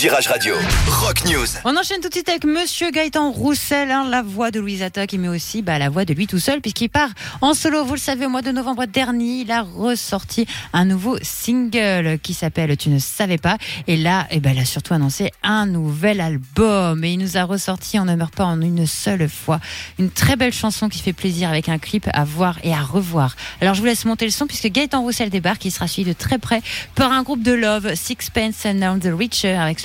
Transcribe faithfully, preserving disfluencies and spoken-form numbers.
Virage Radio, Rock News. On enchaîne tout de suite avec Monsieur Gaëtan Roussel, hein, la voix de Louise Attaque, mais aussi bah, la voix de lui tout seul, puisqu'il part en solo. Vous le savez, au mois de novembre dernier, il a ressorti un nouveau single qui s'appelle Tu ne savais pas. Et là, eh ben, il a surtout annoncé un nouvel album. Et il nous a ressorti, on ne meurt pas en une seule fois, une très belle chanson qui fait plaisir avec un clip à voir et à revoir. Alors je vous laisse monter le son, puisque Gaëtan Roussel débarque. Il sera suivi de très près par un groupe de Love, Sixpence and Now the Richer, avec